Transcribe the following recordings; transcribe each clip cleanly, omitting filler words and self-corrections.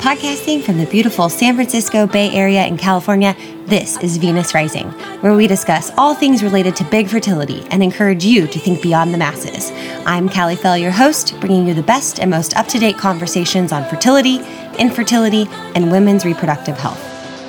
Podcasting from the beautiful San Francisco Bay Area in California, this is Venus Rising, where we discuss all things related to big fertility and encourage you to think beyond the masses. I'm Callie Fell, your host, bringing you the best and most up-to-date conversations on fertility, infertility, and women's reproductive health.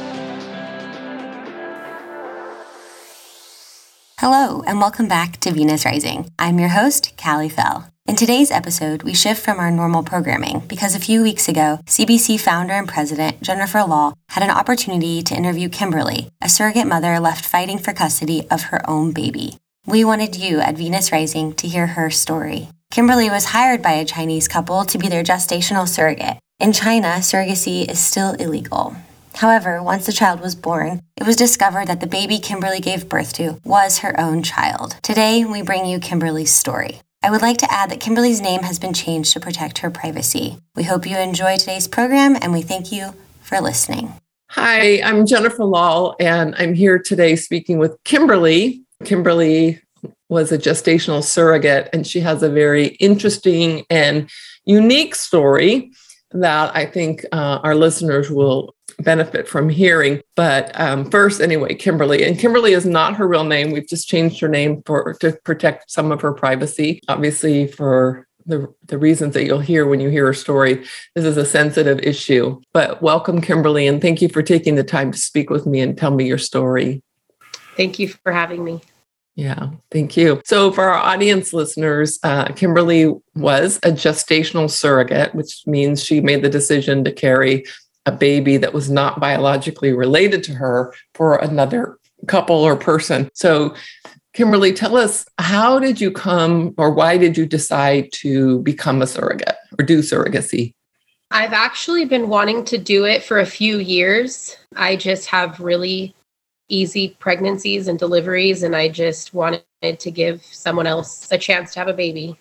Hello, and welcome back to Venus Rising. I'm your host, Callie Fell. In today's episode, we shift from our normal programming because a few weeks ago, CBC founder and president Jennifer Law had an opportunity to interview Kimberly, a surrogate mother left fighting for custody of her own baby. We wanted you at Venus Rising to hear her story. Kimberly was hired by a Chinese couple to be their gestational surrogate. In China, surrogacy is still illegal. However, once the child was born, it was discovered that the baby Kimberly gave birth to was her own child. Today, we bring you Kimberly's story. I would like to add that Kimberly's name has been changed to protect her privacy. We hope you enjoy today's program, and we thank you for listening. Hi, I'm Jennifer Law, and I'm here today speaking with Kimberly. Kimberly was a gestational surrogate, and she has a very interesting and unique story that I think our listeners will benefit from hearing. But first, anyway, Kimberly. And Kimberly is not her real name. We've just changed her name to protect some of her privacy. Obviously, for the reasons that you'll hear when you hear her story, this is a sensitive issue. But welcome, Kimberly, and thank you for taking the time to speak with me and tell me your story. Thank you for having me. Yeah, thank you. So for our audience listeners, Kimberly was a gestational surrogate, which means she made the decision to carry a baby that was not biologically related to her for another couple or person. So Kimberly, tell us, how did you come, or why did you decide to become a surrogate or do surrogacy? I've actually been wanting to do it for a few years. I just have really easy pregnancies and deliveries, and I just wanted to give someone else a chance to have a baby.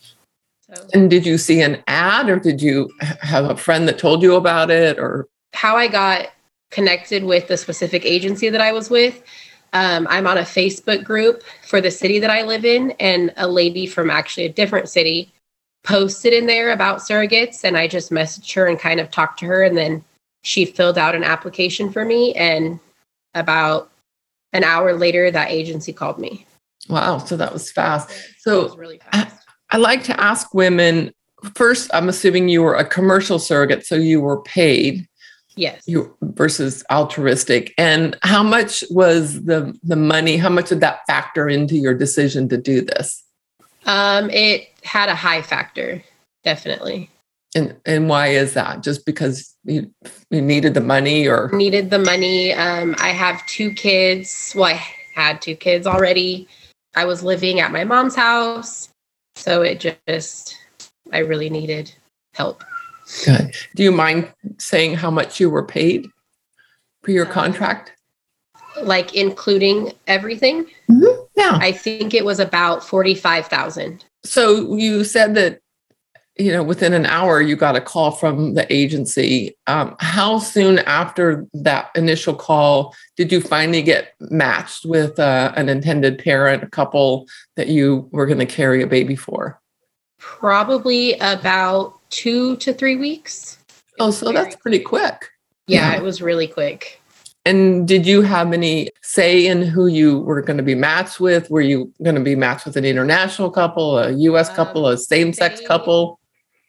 And did you see an ad, or did you have a friend that told you about it? Or how I got connected with the specific agency that I was with, I'm on a Facebook group for the city that I live in, and a lady from actually a different city posted in there about surrogates, and I just messaged her and kind of talked to her, and then she filled out an application for me, and about an hour later, that agency called me. Wow, so that was fast. So it was really fast. I like to ask women, first, I'm assuming you were a commercial surrogate, so you were paid. Yes. Versus altruistic. And how much was the money, how much did that factor into your decision to do this? It had a high factor, definitely. And why is that? Just because you needed the money, or? Needed the money. I have 2 kids. Well, I had 2 kids already. I was living at my mom's house. So it just, I really needed help. Good. Do you mind saying how much you were paid for your contract? Like including everything? Mm-hmm. Yeah. I think it was about $45,000. So you said that, within an hour you got a call from the agency. How soon after that initial call did you finally get matched with an intended parent, a couple that you were going to carry a baby for? Probably about 2 to 3 weeks. Oh, so that's pretty quick. Yeah, it was really quick. And did you have any say in who you were going to be matched with? Were you going to be matched with an international couple, a U.S. couple, a same-sex couple?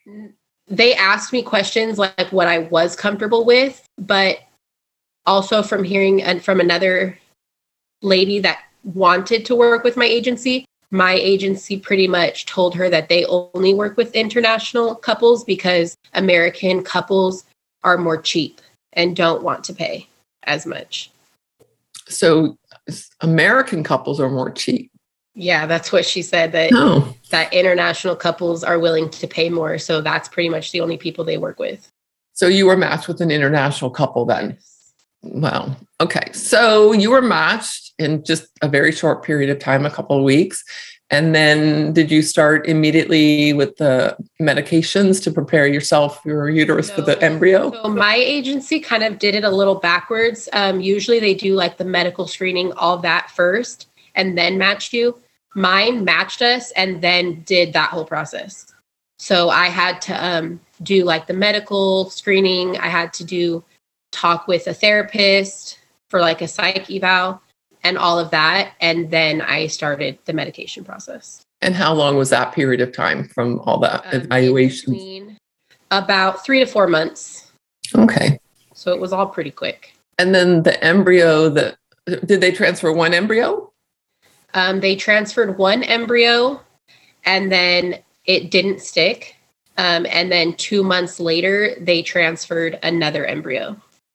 They asked me questions like what I was comfortable with, but also from hearing from another lady that wanted to work with my agency pretty much told her that they only work with international couples because American couples are more cheap and don't want to pay as much. So American couples are more cheap. Yeah, that's what she said, that international couples are willing to pay more. So that's pretty much the only people they work with. So you were matched with an international couple then? Yes. Well, okay. So you were matched in just a very short period of time, a couple of weeks. And then did you start immediately with the medications to prepare your uterus for the embryo? So my agency kind of did it a little backwards. Usually they do like the medical screening, all that first, and then matched you. Mine matched us and then did that whole process. So I had to do like the medical screening. I had to do talk with a therapist for like a psych eval and all of that. And then I started the medication process. And how long was that period of time from all that evaluation? Between about 3 to 4 months. Okay. So it was all pretty quick. And then the embryo, did they transfer one embryo? They transferred one embryo and then it didn't stick. And then 2 months later, they transferred another embryo.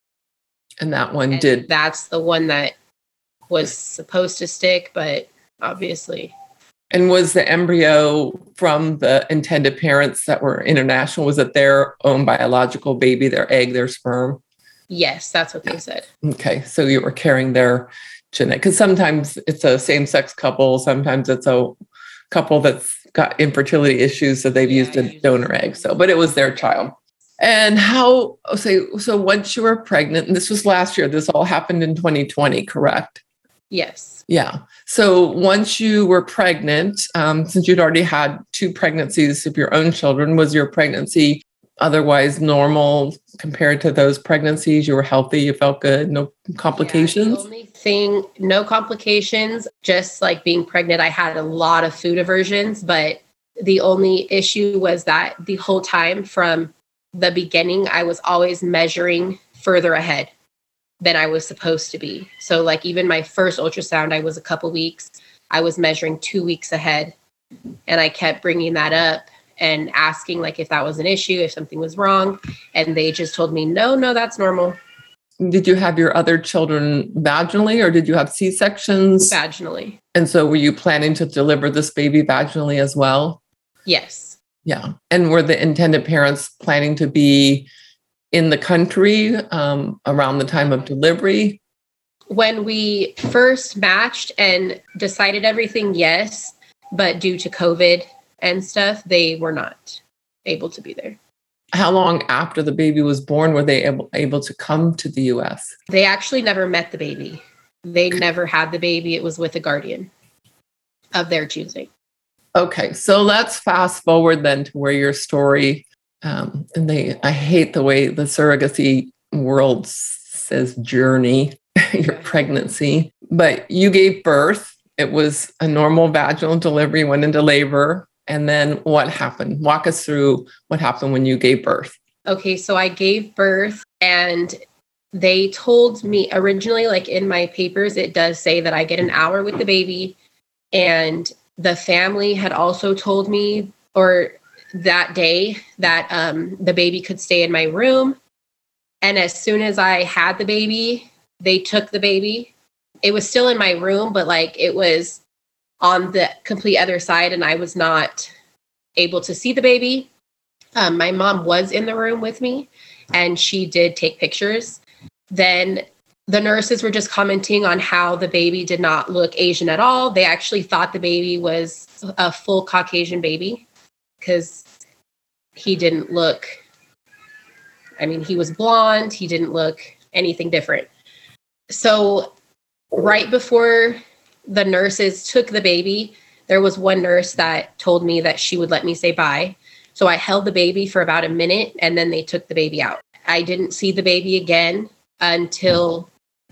And that one did. That's the one that was supposed to stick, but obviously. And was the embryo from the intended parents that were international? Was it their own biological baby, their egg, their sperm? Yes, that's what they said. Okay. So you were carrying their genetic, because sometimes it's a same-sex couple. Sometimes it's a couple that's got infertility issues. So they've used a donor egg. But it was their child. And so once you were pregnant, and this was last year, this all happened in 2020, correct? Yes. Yeah. So once you were pregnant, since you'd already had 2 pregnancies of your own children, was your pregnancy otherwise normal compared to those pregnancies? You were healthy, you felt good, no complications? Yeah, the only thing, no complications, just like being pregnant, I had a lot of food aversions, but the only issue was that the whole time from the beginning, I was always measuring further ahead than I was supposed to be. So like even my first ultrasound, I was a couple weeks, I was measuring 2 weeks ahead. And I kept bringing that up and asking like if that was an issue, if something was wrong. And they just told me, no, that's normal. Did you have your other children vaginally or did you have C-sections? Vaginally. And so were you planning to deliver this baby vaginally as well? Yes. Yeah. And were the intended parents planning to be in the country around the time of delivery? When we first matched and decided everything, yes. But due to COVID and stuff, they were not able to be there. How long after the baby was born were they able to come to the U.S.? They actually never met the baby. They never had the baby. It was with a guardian of their choosing. Okay, so let's fast forward then to where your story, I hate the way the surrogacy world says journey, your pregnancy, but you gave birth. It was a normal vaginal delivery, went into labor. And then what happened? Walk us through what happened when you gave birth. Okay, so I gave birth and they told me originally, like in my papers, it does say that I get an hour with the baby. And the family had also told me, or that day, that the baby could stay in my room. And as soon as I had the baby, they took the baby. It was still in my room, but like it was on the complete other side and I was not able to see the baby. My mom was in the room with me and she did take pictures. Then the nurses were just commenting on how the baby did not look Asian at all. They actually thought the baby was a full Caucasian baby because he didn't look, he was blonde. He didn't look anything different. So right before the nurses took the baby, there was one nurse that told me that she would let me say bye. So I held the baby for about a minute and then they took the baby out. I didn't see the baby again until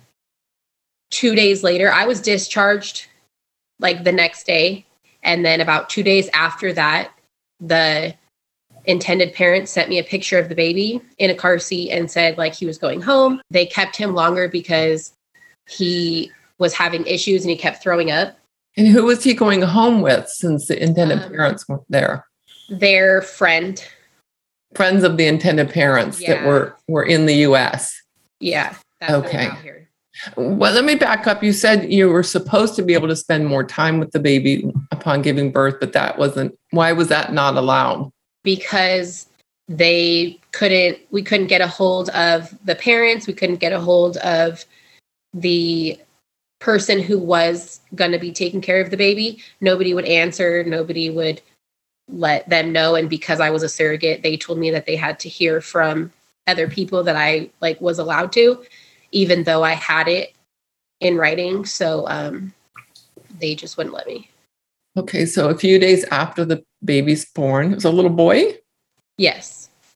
2 days later. I was discharged like the next day. And then about 2 days after that, the intended parents sent me a picture of the baby in a car seat and said like he was going home. They kept him longer because he was having issues and he kept throwing up. And who was he going home with since the intended parents weren't there? Their friend. Friends of the intended parents that were in the U.S. Yeah. That's okay. Well, let me back up. You said you were supposed to be able to spend more time with the baby upon giving birth, but why was that not allowed? Because we couldn't get a hold of the parents. We couldn't get a hold of the person who was going to be taking care of the baby. Nobody would answer. Nobody would let them know. And because I was a surrogate, they told me that they had to hear from other people that I was allowed to, even though I had it in writing. So they just wouldn't let me. Okay. So a few days after the baby's born, it was a little boy? Yes.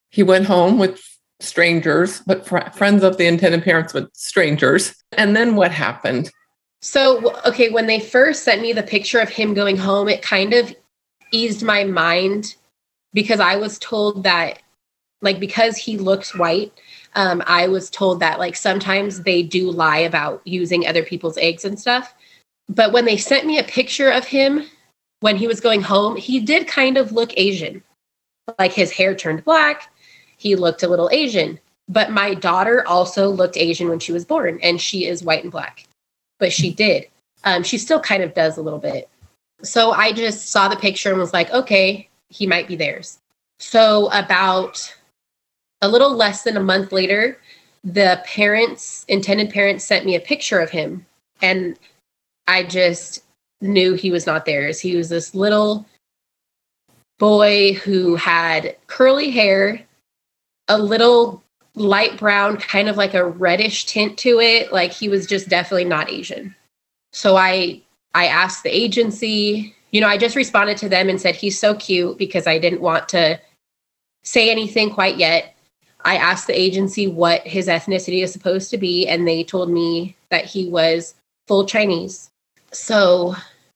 He went home with strangers, but friends of the intended parents with strangers. And then what happened? So, okay, when they first sent me the picture of him going home, it kind of eased my mind because I was told that, like, because he looks white, I was told that, like, sometimes they do lie about using other people's eggs and stuff. But when they sent me a picture of him when he was going home, he did kind of look Asian. Like, his hair turned black. He looked a little Asian. But my daughter also looked Asian when she was born, and she is white and black. But she did. She still kind of does a little bit. So I just saw the picture and was like, okay, he might be theirs. So about a little less than a month later, the intended parents sent me a picture of him. And I just knew he was not theirs. He was this little boy who had curly hair, a little light brown, kind of like a reddish tint to it. Like, he was just definitely not Asian. So I asked the agency, I just responded to them and said, he's so cute, because I didn't want to say anything quite yet. I asked the agency what his ethnicity is supposed to be, and they told me that he was full Chinese. So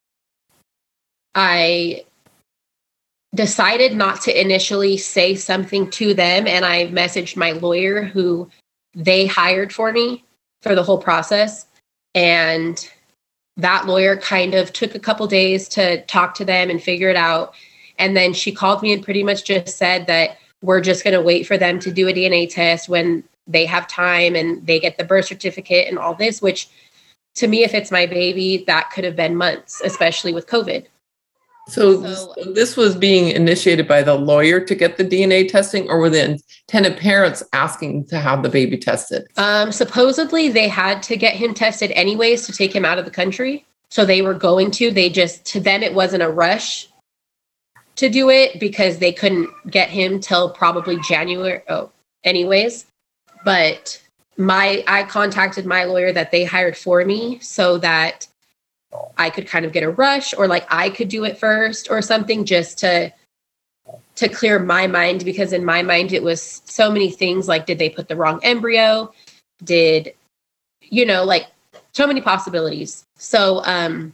I decided not to initially say something to them, and I messaged my lawyer who they hired for me for the whole process. And that lawyer kind of took a couple days to talk to them and figure it out. And then she called me and pretty much just said that we're just going to wait for them to do a DNA test when they have time and they get the birth certificate and all this, which to me, if it's my baby, that could have been months, especially with COVID. So this was being initiated by the lawyer to get the DNA testing, or were the intended parents asking to have the baby tested? Supposedly they had to get him tested anyways to take him out of the country. So they were going to, to them, it wasn't a rush to do it because they couldn't get him till probably January. Anyways, but I contacted my lawyer that they hired for me so that I could kind of get a rush, or like I could do it first or something, just to clear my mind, because in my mind it was so many things. Like, did they put the wrong embryo? Did, like, so many possibilities. So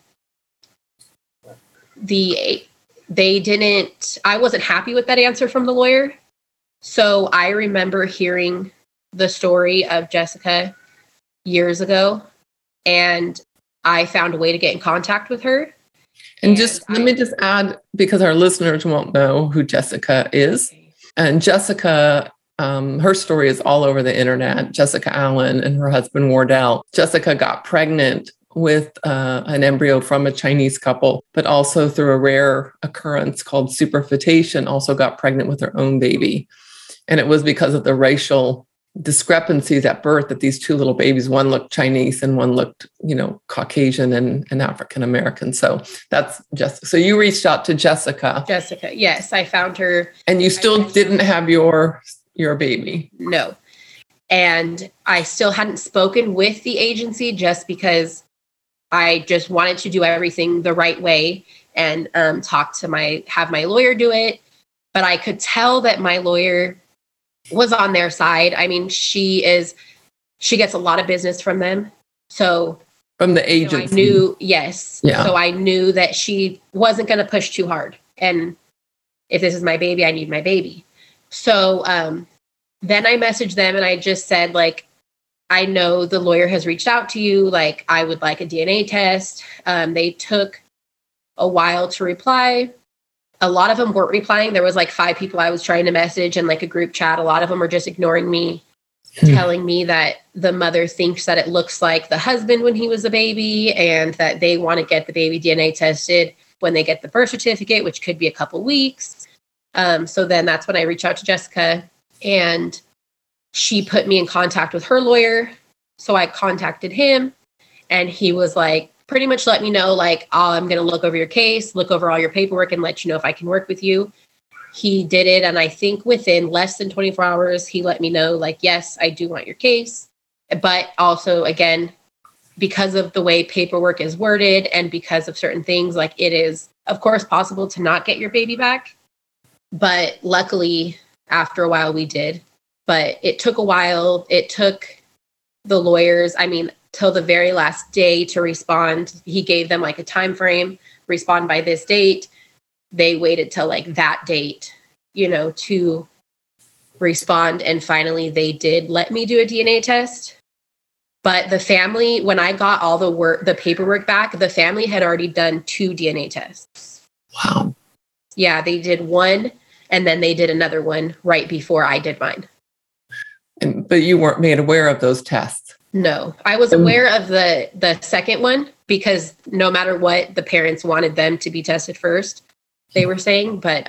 I wasn't happy with that answer from the lawyer. So I remember hearing the story of Jessica years ago, and I found a way to get in contact with her. And let me just add, because our listeners won't know who Jessica is. And Jessica, her story is all over the internet. Jessica Allen and her husband Wardell. Jessica got pregnant with an embryo from a Chinese couple, but also through a rare occurrence called superfetation, also got pregnant with her own baby. And it was because of the racial discrepancies at birth that these two little babies, one looked Chinese and one looked, Caucasian and African American. So that's Jessica. So you reached out to Jessica. Jessica, yes, I found her. And you still didn't have your baby? No. And I still hadn't spoken with the agency just because I just wanted to do everything the right way and have my lawyer do it. But I could tell that my lawyer was on their side. I mean, she gets a lot of business from them. So from the agency. I knew, yes. Yeah. So I knew that she wasn't going to push too hard. And if this is my baby, I need my baby. So then I messaged them and I just said, like, I know the lawyer has reached out to you. Like, I would like a DNA test. They took a while to reply. A lot of them weren't replying. There was like 5 people I was trying to message in like a group chat. A lot of them were just ignoring me, telling me that the mother thinks that it looks like the husband when he was a baby, and that they want to get the baby DNA tested when they get the birth certificate, which could be a couple weeks. So then that's when I reached out to Jessica, and she put me in contact with her lawyer. So I contacted him, and he was like, pretty much let me know, like, I'm going to look over your case, look over all your paperwork, and let you know if I can work with you. He did it. And I think within less than 24 hours, he let me know, like, yes, I do want your case. But also, again, because of the way paperwork is worded and because of certain things, like, it is, of course, possible to not get your baby back. But luckily, after a while we did, but it took a while. It took the lawyers, till the very last day to respond. He gave them like a time frame, respond by this date. They waited till like that date, to respond. And finally they did let me do a DNA test. But the family, when I got all the paperwork back, the family had already done 2 DNA tests. Wow. Yeah, they did one, and then they did another one right before I did mine. But you weren't made aware of those tests? No, I was aware of the second one because no matter what, the parents wanted them to be tested first, they were saying, but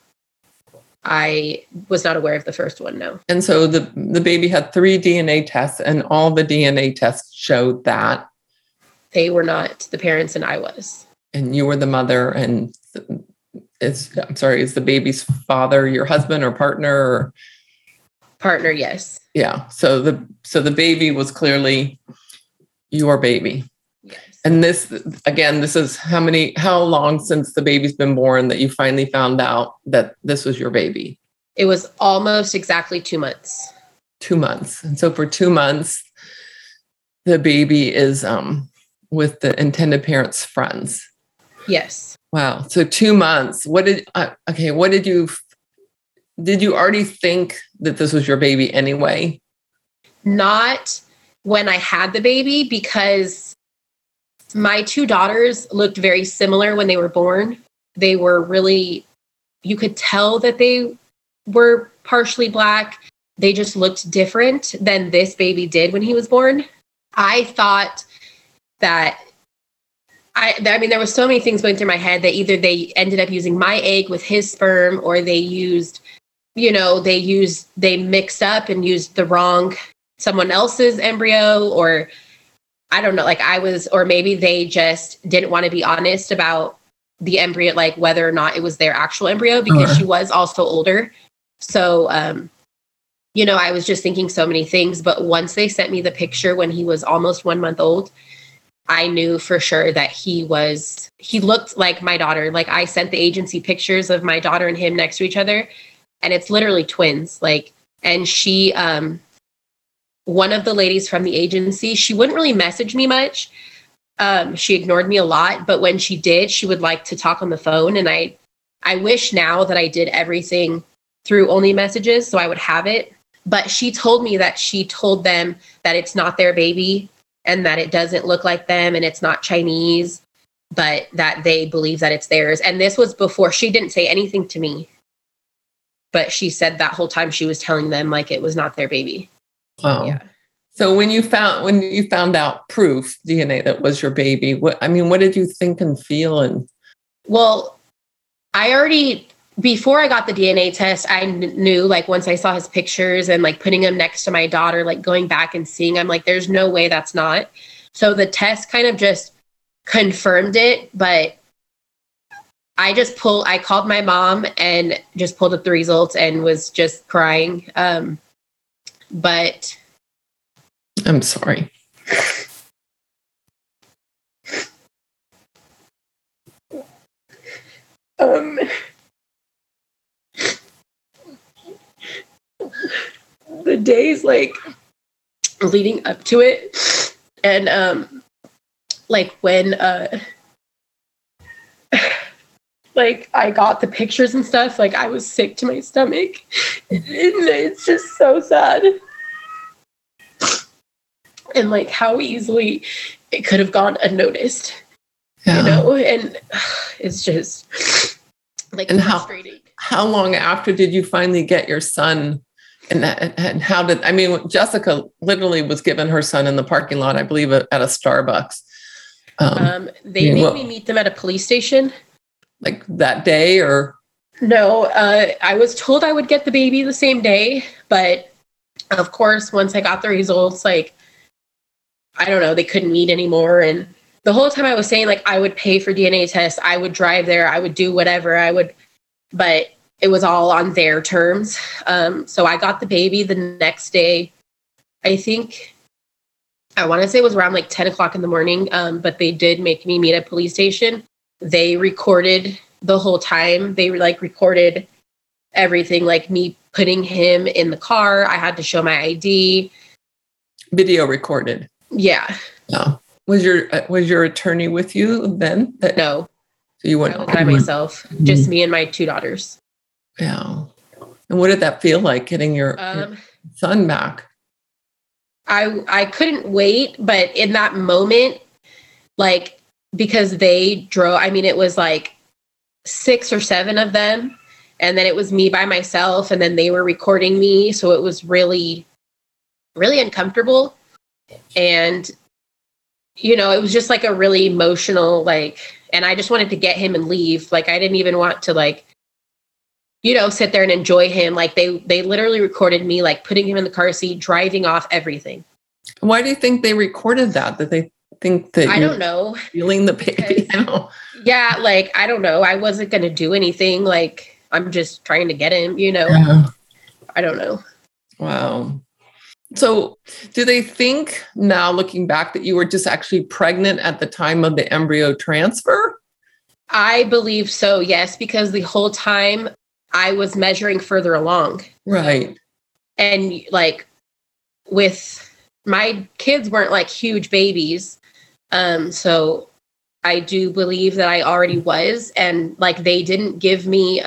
I was not aware of the first one, no. And so the baby had 3 DNA tests, and all the DNA tests showed that they were not the parents and I was. And you were the mother, and is the baby's father your husband or partner? Or? Partner, yes. Yeah. So the baby was clearly your baby. Yes. And this is how long since the baby's been born that you finally found out that this was your baby? It was almost exactly 2 months. 2 months. And so for 2 months, the baby is with the intended parents' friends. Yes. Wow. So 2 months. Did you already think that this was your baby anyway? Not when I had the baby, because my 2 daughters looked very similar when they were born. They were really, you could tell that they were partially Black. They just looked different than this baby did when he was born. I thought that there was so many things going through my head that either they ended up using my egg with his sperm, or they used, they mixed up and used the wrong someone else's embryo, or I don't know, or maybe they just didn't want to be honest about the embryo, like whether or not it was their actual embryo, because she was also older. So, I was just thinking so many things, but once they sent me the picture when he was almost 1 month old, I knew for sure that he looked like my daughter. Like, I sent the agency pictures of my daughter and him next to each other, and it's literally twins. And she, one of the ladies from the agency, she wouldn't really message me much. She ignored me a lot, but when she did, she would like to talk on the phone. And I wish now that I did everything through only messages so I would have it. But she told me that she told them that it's not their baby and that it doesn't look like them and it's not Chinese, but that they believe that it's theirs. And this was before, she didn't say anything to me, but she said that whole time she was telling them like it was not their baby. Wow. Yeah. So when you found out proof, DNA, that was your baby, what did you think and feel? Well, before I got the DNA test, I knew, like, once I saw his pictures and like putting him next to my daughter, like going back and seeing, I'm like, there's no way that's not. So the test kind of just confirmed it, but I called my mom and just pulled up the results and was just crying. But I'm sorry. The days leading up to it, and when I got the pictures and stuff, I was sick to my stomach. It's just so sad. And how easily it could have gone unnoticed, and it's just and frustrating. How long after did you finally get your son? And how did, Jessica literally was given her son in the parking lot, I believe, at a Starbucks. They made me meet them at a police station. Like that day, or? No, I was told I would get the baby the same day, but of course, once I got the results, I don't know, they couldn't meet anymore. And the whole time I was saying, I would pay for DNA tests, I would drive there, I would do whatever, but it was all on their terms. So I got the baby the next day. I want to say it was around 10 o'clock in the morning, but they did make me meet at a police station. They recorded the whole time. They recorded everything, like me putting him in the car. I had to show my ID. Video recorded. Yeah. No. Was your attorney with you then? No. So you went I was by myself, just me and my 2 daughters. Yeah. And what did that feel like, getting your son back? I couldn't wait, but in that moment, like, because they drove, I mean, it was like 6 or 7 of them, and then it was me by myself, and then they were recording me, so it was really, really uncomfortable. And, you know, it was just like a really emotional, like, and I just wanted to get him and leave. Like, I didn't even want to, like, you know, sit there and enjoy him. Like, they literally recorded me, like, putting him in the car seat, driving off, everything. Why do you think they recorded that? Did they think that I don't know. Feeling the baby? Yeah, like, I don't know. I wasn't going to do anything. Like, I'm just trying to get him, you know? Yeah. I don't know. Wow. So do they think now, looking back, that you were just actually pregnant at the time of the embryo transfer? I believe so, yes, because the whole time I was measuring further along. Right. And like, with my kids weren't like huge babies. So I do believe that I already was. And like, they didn't give me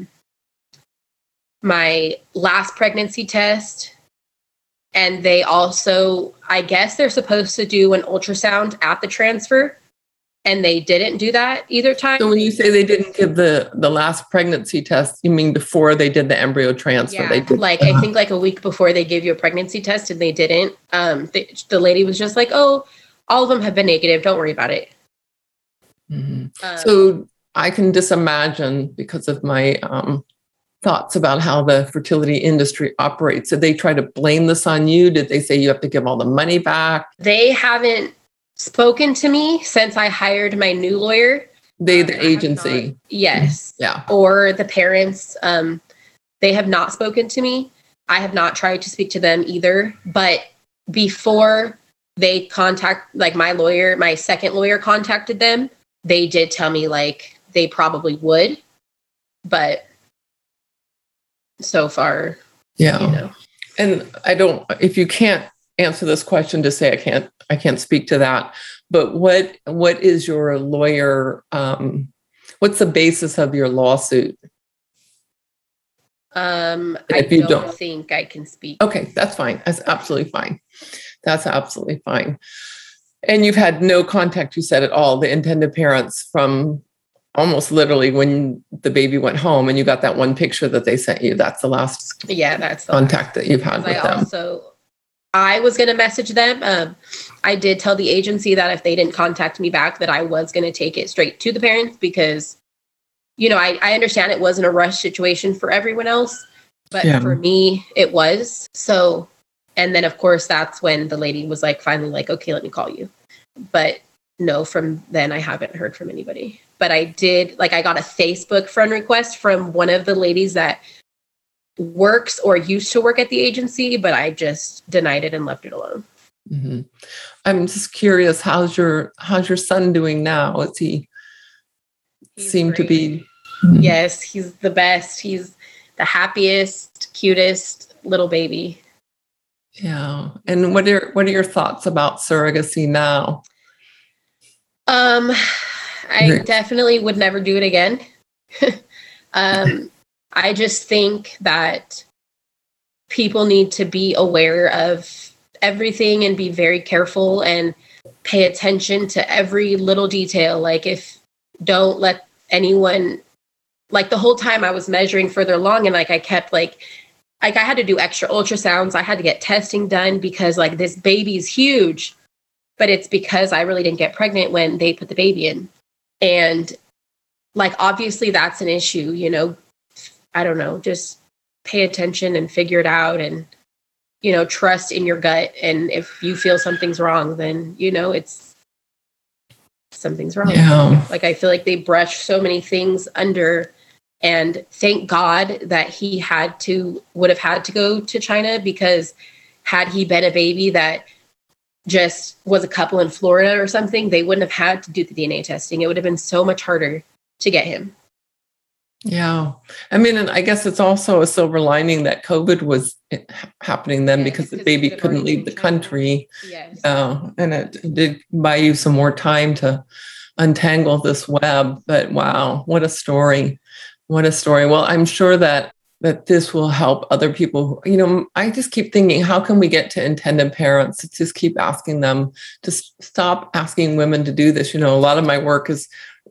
my last pregnancy test. And they also, I guess they're supposed to do an ultrasound at the transfer. And they didn't do that either time. So when you say they didn't give the last pregnancy test, you mean before they did the embryo transfer? Yeah, they did, like I think like a week before they gave you a pregnancy test, and they didn't. The lady was just like, "Oh, all of them have been negative. Don't worry about it." Mm-hmm. So I can just imagine, because of my thoughts about how the fertility industry operates. Did they try to blame this on you? Did they say you have to give all the money back? They haven't spoken to me since I hired my new lawyer. The agency. Yes. Yeah. Or the parents. They have not spoken to me. I have not tried to speak to them either. But before they like my second lawyer contacted them, they did tell me like they probably would. But so far, yeah. You know. And if you can't answer this question, to say I can't speak to that. But what is your lawyer? What's the basis of your lawsuit? I don't think I can speak. Okay, that's fine. That's absolutely fine. That's absolutely fine. And you've had no contact, you said, at all, the intended parents, from almost literally when the baby went home and you got that one picture that they sent you. That's the last that's the contact that you've had with them. I was going to message them. I did tell the agency that if they didn't contact me back, that I was going to take it straight to the parents, because, you know, I understand it wasn't a rush situation for everyone else, but for me, it was. So, and then of course, that's when the lady was like, finally like, okay, let me call you. But no, from then I haven't heard from anybody. But I did, like, I got a Facebook friend request from one of the ladies that works or used to work at the agency, but I just denied it and left it alone. Mm-hmm. I'm just curious, how's your son doing now? Is he seem great. To be? Yes, he's the best. He's the happiest, cutest little baby. Yeah. And what are your thoughts about surrogacy now? I definitely would never do it again. I just think that people need to be aware of everything and be very careful and pay attention to every little detail. Like, don't let anyone, like, the whole time I was measuring further along, and like I kept like I had to do extra ultrasounds. I had to get testing done because like this baby's huge, but it's because I really didn't get pregnant when they put the baby in. And like, obviously that's an issue, you know. I don't know, just pay attention and figure it out, and, you know, trust in your gut. And if you feel something's wrong, then, you know, something's wrong. Yeah. Like, I feel like they brush so many things under, and thank God that he would have had to go to China, because had he been a baby that just was a couple in Florida or something, they wouldn't have had to do the DNA testing. It would have been so much harder to get him. Yeah. I mean, and I guess it's also a silver lining that COVID was happening then, because the baby couldn't leave the country. Yes. And it did buy you some more time to untangle this web. But wow, what a story. What a story. Well, I'm sure that this will help other people. I just keep thinking, how can we get to intended parents? Just keep asking them to stop asking women to do this. A lot of my work is,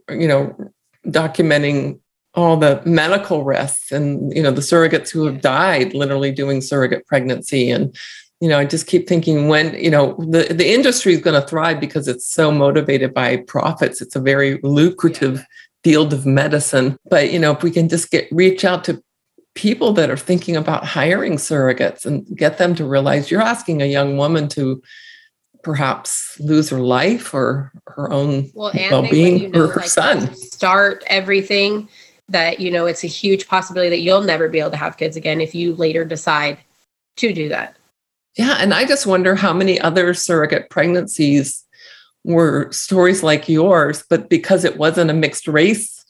documenting all the medical risks and, the surrogates who have died literally doing surrogate pregnancy. And, I just keep thinking when, the industry is going to thrive because it's so motivated by profits. It's a very lucrative field of medicine. But, if we can just reach out to people that are thinking about hiring surrogates and get them to realize you're asking a young woman to perhaps lose her life or her own well-being or her son. Start everything. That, it's a huge possibility that you'll never be able to have kids again if you later decide to do that. Yeah. And I just wonder how many other surrogate pregnancies were stories like yours, but because it wasn't a mixed race,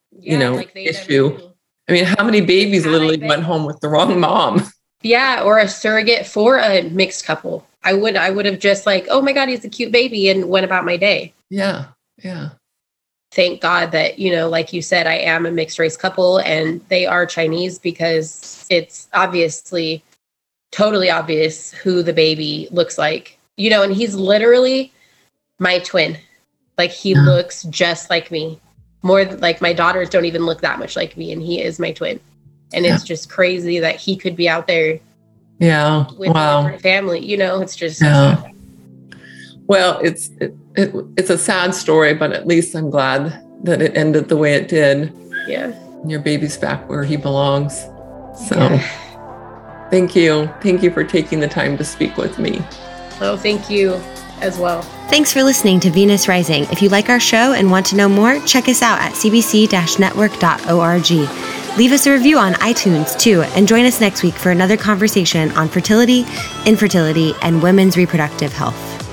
issue. I mean, how many babies literally went home with the wrong mom? Yeah. Or a surrogate for a mixed couple. I would have just like, oh my God, he's a cute baby, and went about my day. Yeah. Yeah. Thank God that, like you said, I am a mixed race couple and they are Chinese, because it's obviously totally obvious who the baby looks like, and he's literally my twin. Like he looks just like me. More like my daughters don't even look that much like me, and he is my twin. And it's just crazy that he could be out there. Yeah. With a different family, it's just. Yeah. Well, it's a sad story, but at least I'm glad that it ended the way it did. Yeah. Your baby's back where he belongs. So Thank you. Thank you for taking the time to speak with me. Oh, thank you as well. Thanks for listening to Venus Rising. If you like our show and want to know more, check us out at cbc-network.org. Leave us a review on iTunes too, and join us next week for another conversation on fertility, infertility, and women's reproductive health.